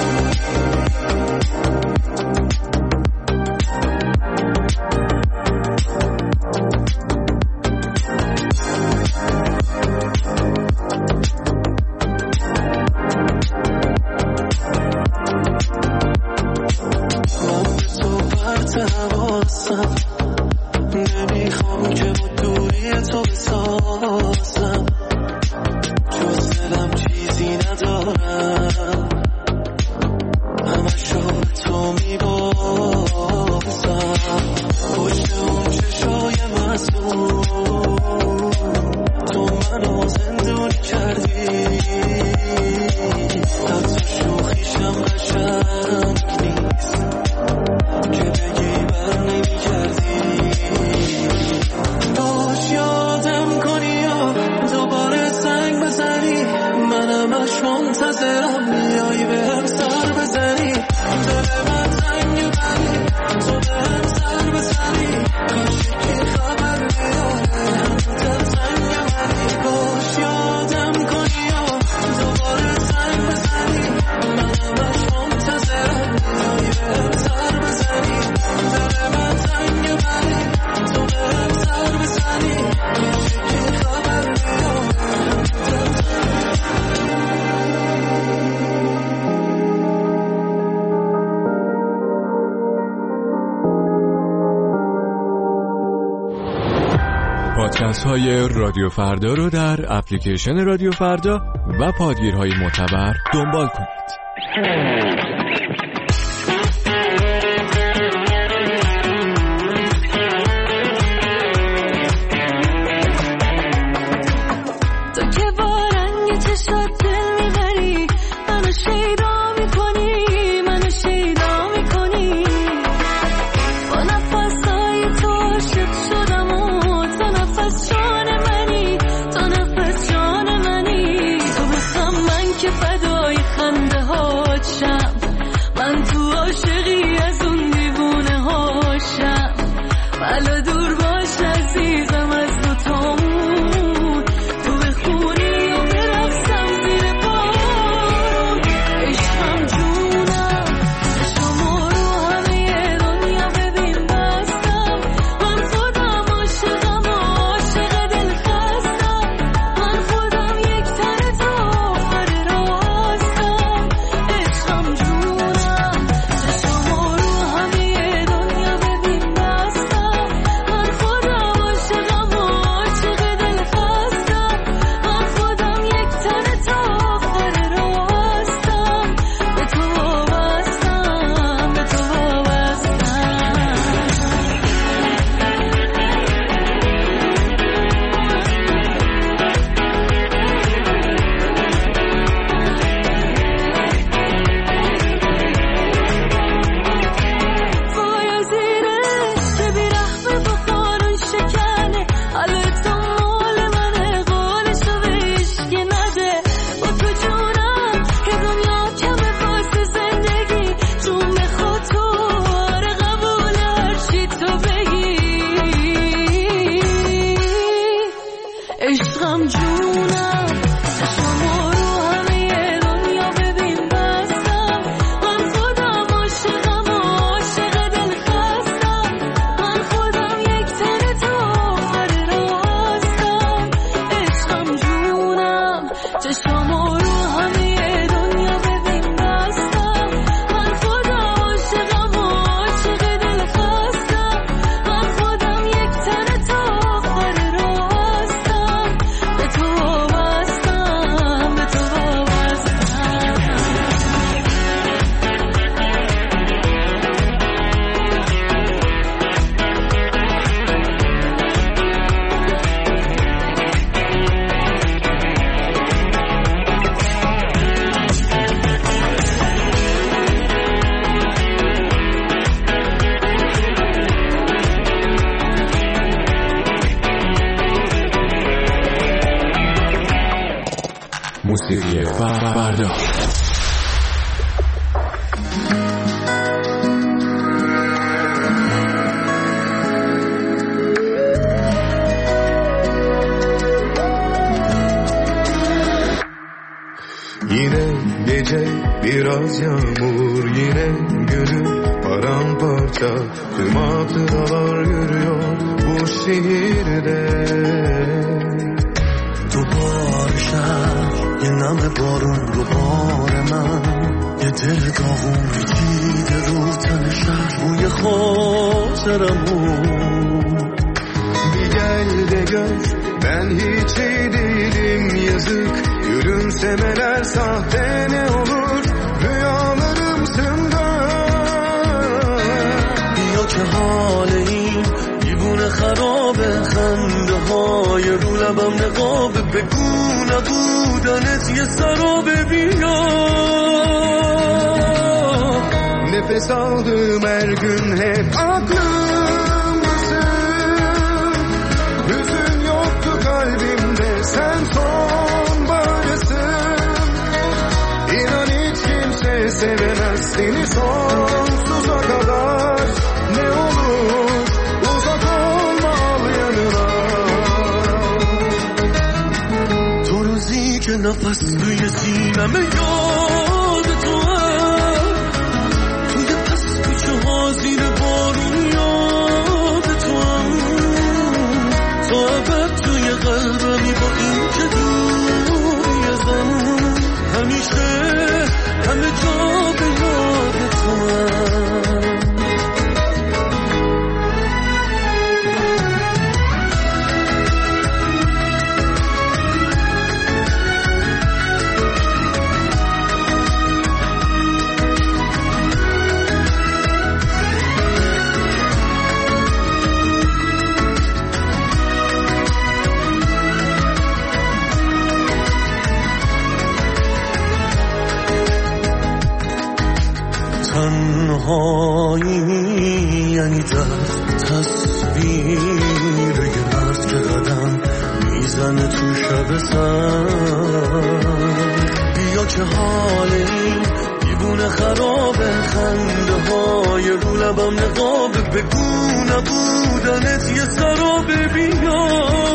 G: من به تو پرت حواسم، نمیخوام که با دوری تو بسازم، جز دلم چیزی ندارم، همشو به تو میبازم. پشت اون چشای معصوم تو منو زندونی کردی، حتی شوخیشم قشنگ نیست که بگی بر نمی‌گردی. کاش یادم کنی یا دوباره زنگ بزنی، منم اش منتظرم بیایی بهم سر بزنی، دل من تنگ بری تو بهم سر بزنی، کاش یکی خبر بیاره دل تنگ بری. کاش یادم کنی یا دوباره زنگ بزنی، منم اش منتظرم بیایی بهم سر بزنی، دل من تنگ بری تو بهم سر بزنی، کاش یکی خبر بیاره دل
J: پادکست های رادیو فردا رو در اپلیکیشن رادیو فردا و پادگیرهای معتبر دنبال کنید.
K: تو که با رنگ چشات دل میبری، منو شیدا میکنی، منو شیدا میکنی، با نفسای تو عاشق شدم و تو نفس جان منی، تو نفس جان منی. تو بخم من که فدای خنده هاشم، من تو عاشقی از اون دیوونه هاشم، بلا دور باش عزیزم از دوتامون، تو بخونی و برقصم زیر بارون، عشقم جونم شما رو همه دنیا ببین بستم، من خودم عاشقم و عاشق دل خستم، من خودم یک تن تو آخر راهستم،
G: Yine gece biraz yağmur, yine gönül paramparça. Tüm hatıralar yürüyor bu şehirde.
L: دوباره شب یه نم بارون رو بار من، یه دل داغون پیچیده رو تن شهر روی خاطرمون.
G: Bir gel de gör ben hiç iyi değilim yazık. Gülümsemeler sahte ne olur rüyalarımsın da.
L: بیا که حال این دیوونه خرابه، خنده های رو لبم نقابه، بگو نبودنت یه سرابه. بیا
G: Nefes aldığım her gün hep aklımdasın. Hüzün yoktu kalbimde, sen sonbaharsın. İnan hiç kimse sevemez seni sonsuza kadar. Ne olur uzak olma, al yanına.
L: تو روزی که نفس توی سینمه یاد تو هم، توی پس کوچه ها زیر بارون یاد تو هم. تا ابد توی قلبمی با این که دوری ازم، همیشه همه جا به یاد تو هم. تنهایی یعنی دست تصویر یه مرد که قدم میزنه تو شب سر. بیا که حال این دیوونه خرابه، خنده های رو لبم نقابه، بگو نبودنت یه سرابه. بیا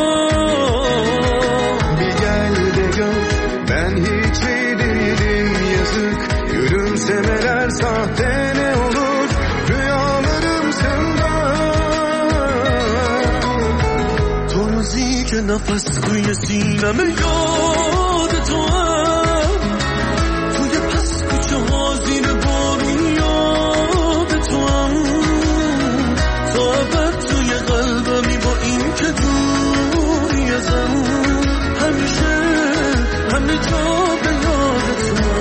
G: Bir gel de gör ben hiç iyi değilim yazık. Gülümsemeler sahte ne olur rüyalarımsın da.
L: تو روزی که نفس توی سینمه یاد تو هم، توی پس کوچه ها زیر بارون یاد تو هم. تا ابد توی قلبمی با این که دوری ازم، همیشه همه جا به یاد تو هم.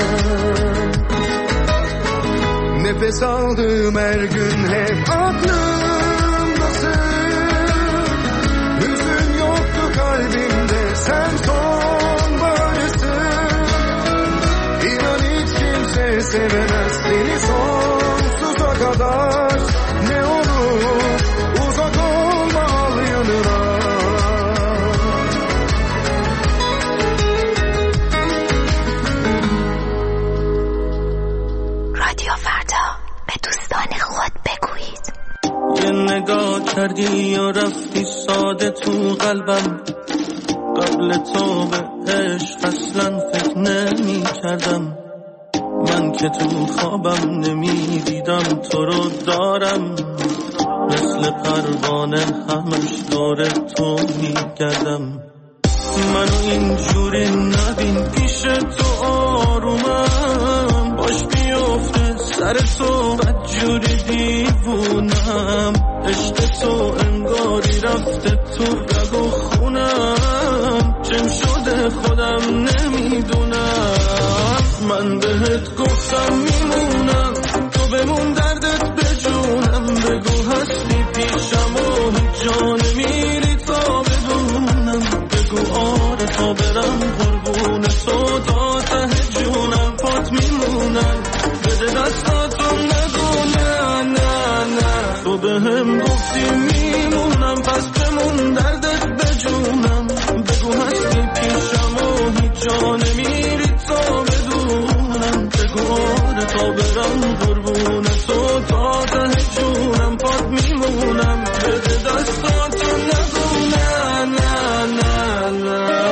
G: Nefes aldığım her gün hep aklımdasın. Hüzün yoktu kalbimde, sen sonbaharsın. İnan hiç kimse sevemez seni sonsuza kadar. Ne olur uzak olma, al yanına.
I: رادیو فردا به دوستان خود بگویید.
L: یه نگاه کردی یا رفتی ساده تو قلبم، قبل تو به عشق اصلا فکر نمی کردم. من که تو خوابم نمی دیدم تو رو دارم، مثل پروانه همش دور تو می گردم. منو اینجوری نبین پیش تو آرومم، باش بیفته سر تو بدجوری دیوونم. عشق تو انگاری رفته تو رگ و خونم، چم شده خودم نمیدونم. من بهت گفتم میمونم، تو بمون دردت بجونم. بگو هستی پیشم و هیچ جا نمیری تا بدونم. بگو آره تا برم قربون تو تا ته جونم. پات میمونم بده دستاتو نگو نه نه نه. تو به هم گفتی میمونم پس بمون دردت بجونم. بگو هستی پیشم و هیچ جا نمیری تا بدونم. تا برم قربون تو، تا ته جونم پات میمونم، بده دستاتو نگو نه نه نه نه.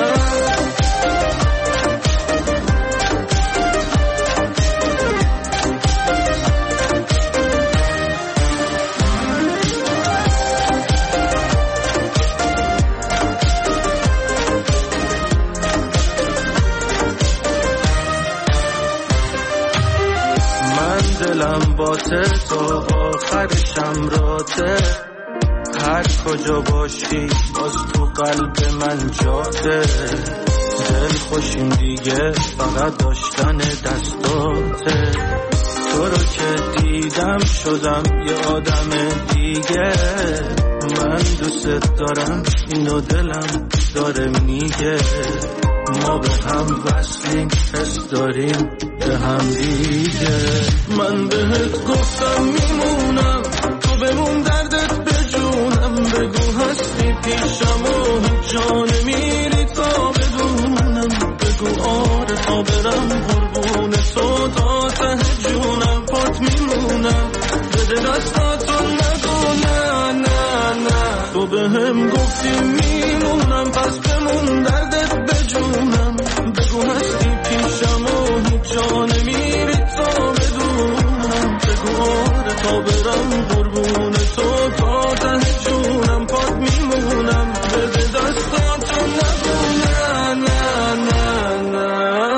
L: دلم باته تا آخرشم راته، هر کجا باشی باز تو قلب من جاته، دل خوشیم دیگه فقط داشتن دستاته، تو رو که دیدم شدم یه آدم دیگه، من دوست دارم اینو دلم داره میگه، ما به هم وصلیم حس داریم به هم دیگه، من بهت گفتم میمونم تو بمون دردت بجونم، بگو هستی پیشم و هیچ جا نمیری تا بدونم، بگو آره تا برم قربون تو، تا ته جونم پات میمونم، بده دستاتو نگو نه نه نه. تو به هم گفتی میمونم پس بمون دردت بجونم، بگو هستی پیشم و هیچ جا نمیری تا بدونم، بگو آره تا برم قربون تو، تا ته جونم پات میمونم، بده دستاتو نگو نه نه نه نه.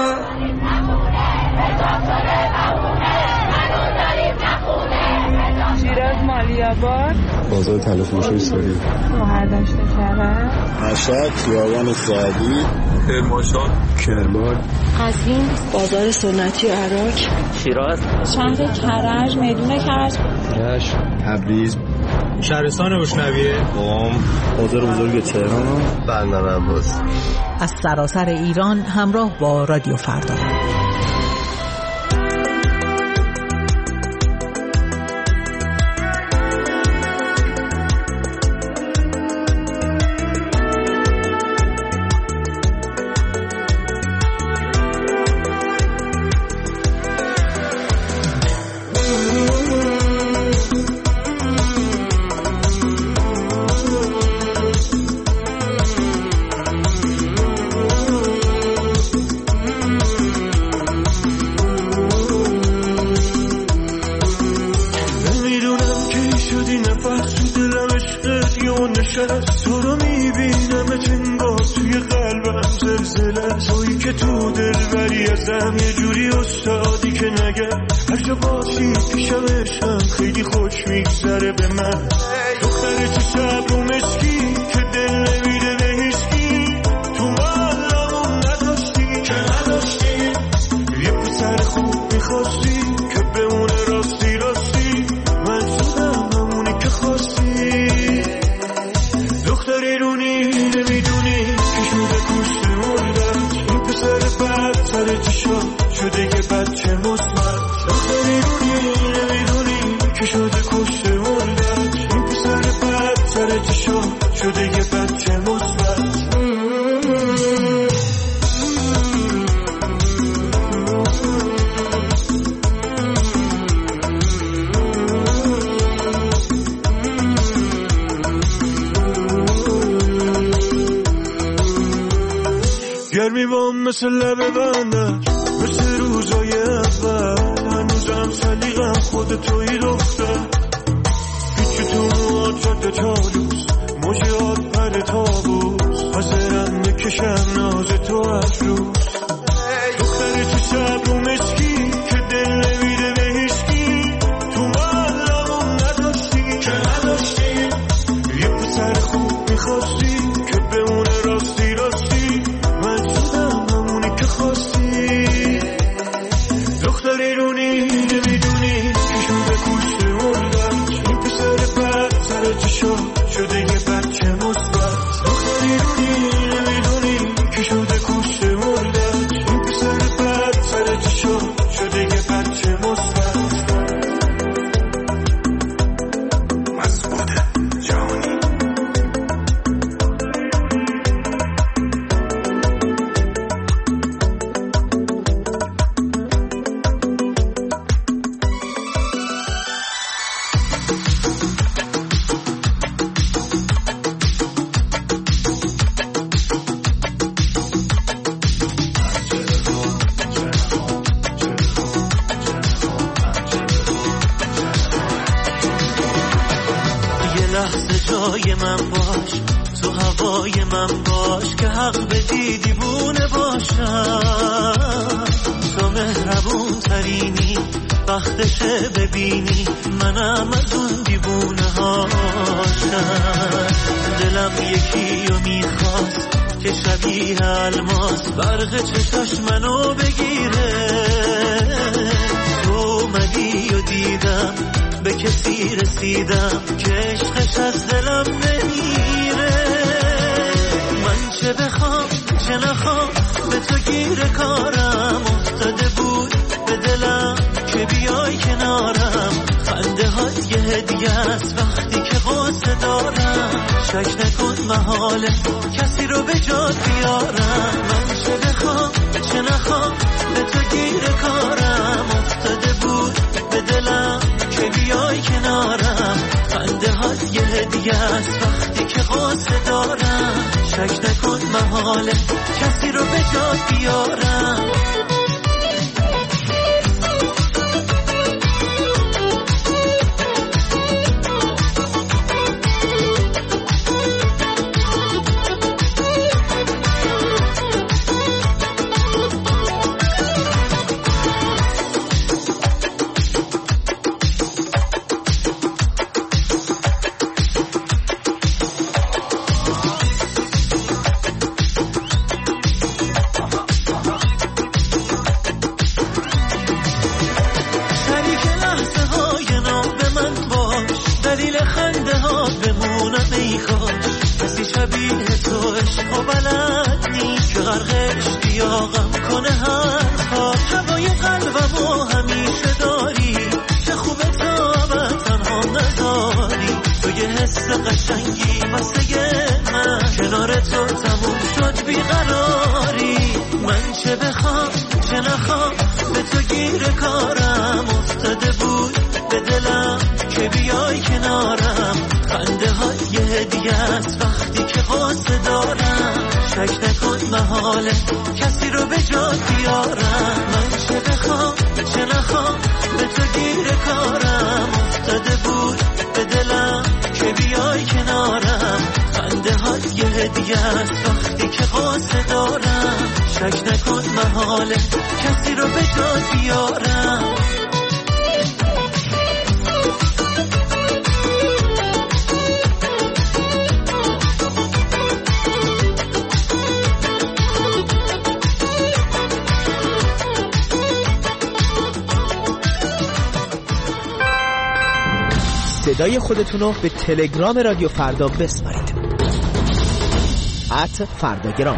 M: شیراز مالیاباد،
N: بازار تلفروشی سوری،
M: مهردشت شهر،
N: مشهد خیابان سعدی،
O: کرمانشاه،
N: کرمان،
M: قزوین، بازار سنتی عراق،
P: شیراز،
M: شهر کرج، میدون کرج،
N: رشت، تبریز،
O: شهرستان روشنویه،
N: قم، بازار بزرگ تهران، بندر عباس.
A: از سراسر ایران همراه با رادیو فردا.
L: تو رو میبینم تنگا توی قلبم زلزله، تویی که تو دل بری ازم یه جوری استادی که نگم، هر جا باشی پیشم عشقم خیلی خوش میگذره به من، دختر تو صبر و مسکی که دل نمیده به هیچکی، تو مالمون نداشتی که نداشتی، یه پسر خوب میخواستی که بمونه راستی راستی، من شدم همونی که خواستی، دختری رونی نمیدونی که شده کشت مردم، این پسر بد سر چشا شده یه بچه مصمت، دختری رونی نمیدونی که شده کشت مردم، این پسر بد سر چشا شده یه بچه مصمت. گرمی بام مثل لب بندش، مثل روزای اول، هنوزم سلیقم خود توی دختر، هیچی تو موهات شده چالوس، موجات پر تابوس، حاضرم بکشم ناز تو از روز، دختر تو صبر و مسکی که دل نمیده به هیچکی، تو مالمون نداشتی که نداشتی، یه پسر خوب میخواستی که بمونه راستی راستی، من شدم همونی که خواستی، دختری رونی نمیدونی که شده کشت مردم، این پسر بد سر چشا شده یه بچه مثبت، دختری رونی نمیدونی که شده کشت مردم، این پسر بد سر چشا شده یه بچه مثبت. مسعود جانی جای من باش، تو هوای من باش که حق بدی دیوونه باشم. تو مهربون ترینی، وقتشه ببینی منم از اون دیوونه هاشم. دلم یکی رو میخواست که شبیه الماس برق چشاش منو بگیره. تو اومدی و دیدم به کسی رسیدم که عشقش از دلم نمیره. من چه بخوام چه نخوام به تو گیر کارم افتاده بود به دلم که بیای کنارم. خنده هات یه هدیه است وقتی که غصه دارم. شک نکن محاله کسی رو به جات بیارم. من چه بخوام چه نخوام به تو گیر کارم افتاده بود به دلم که بیای کنارم. خنده هات یه هدیه است وقتی که غصه دارم. شک نکن محاله کسی رو به جات بیارم. کسی رو به جات بیارم. من چه بخوام چه نخوام به تو گیر کارم افتاده بود به دلم که بیای کنارم. خنده هات یه هدیه است وقتی که غصه دارم. شک نکن محاله کسی رو به جات بیارم.
P: صدای خودتون رو به تلگرام رادیو فردا بسپارید. @فرداگرام.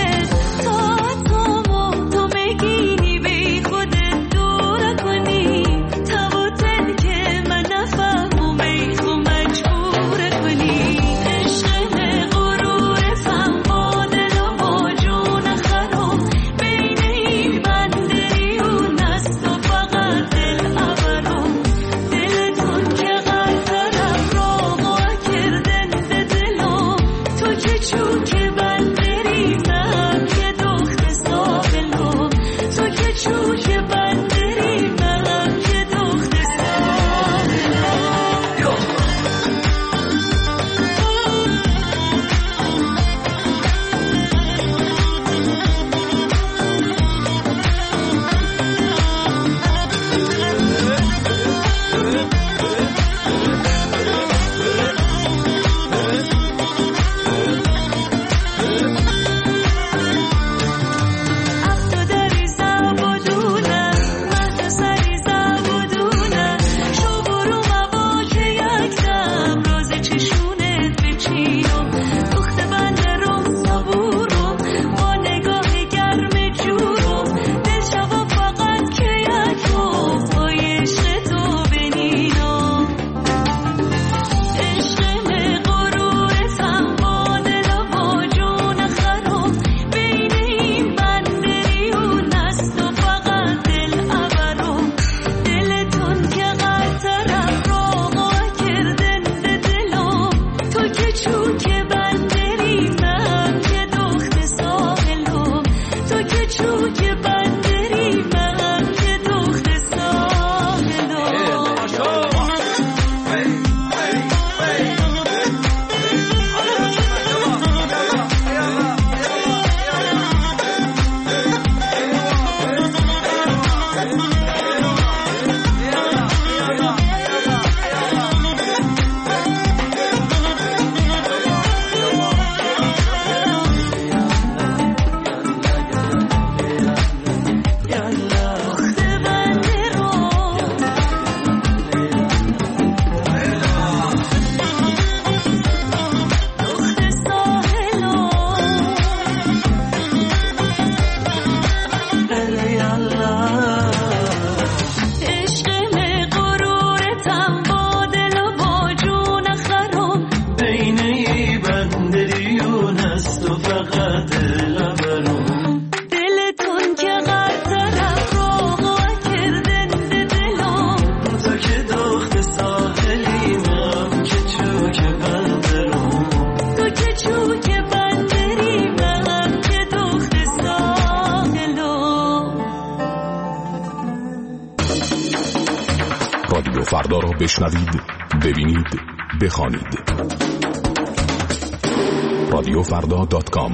K: تو مگینی بی خودت دور کنی.
Q: بشنوید، ببینید، بخوانید. radiofrda.com.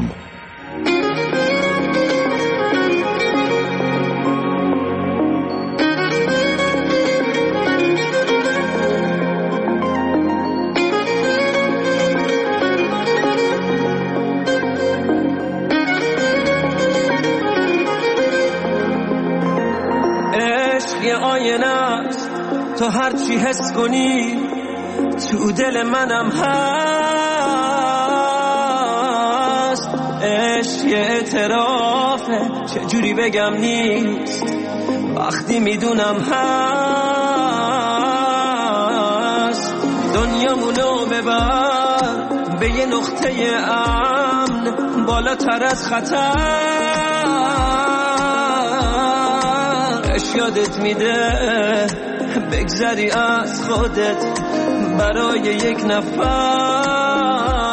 L: عشق یه آینه است، تو هرچی حس کنی تو دل منم هست. عشق یه اعترافه، چجوری بگم نیست وقتی میدونم هست. دنیامونو ببر به یه نقطه امن، بالاتر از خطر. عشق یادت میده بگذری از خودت برای یک نفر.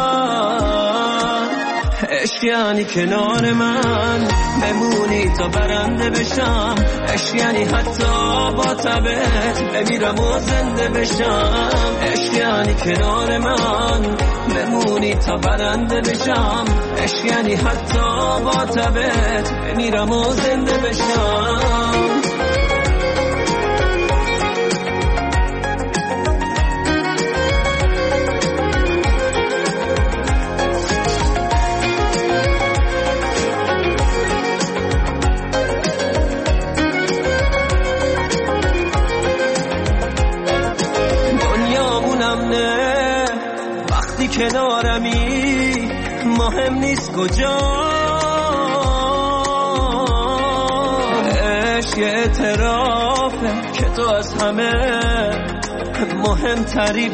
L: عشق یعنی کنار من بمونی تا برنده بشم. عشق یعنی حتی با تبت بمیرم و زنده بشم. عشق یعنی کنار من بمونی تا برنده بشم. عشق یعنی حتی با تبت بمیرم و زنده بشم. کنارمی مهم نیست کجا. عشق یه اعترافه که تو از همه مهمتری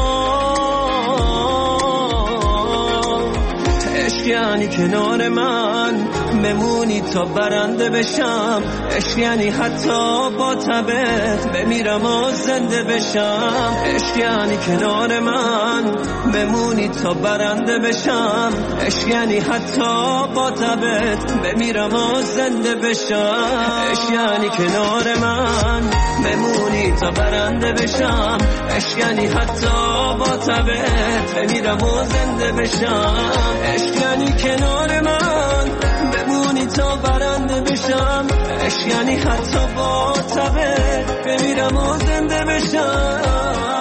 L: برام. عشق یعنی کنار من بمونی تا برنده بشم. عشق یعنی حتی با تبت بمیرم و زنده بشم. عشق یعنی کنار من بمونی تا برنده بشم. عشق یعنی حتی با تبت بمیرم و زنده بشم. عشق یعنی کنار من بمونی تا برنده بشم. عشق یعنی حتی با تبت بمیرم و زنده بشم. عشق یعنی کنار من بمونی تا برنده بشم. عشق یعنی حتی با تبت بمیرم و زنده بشم.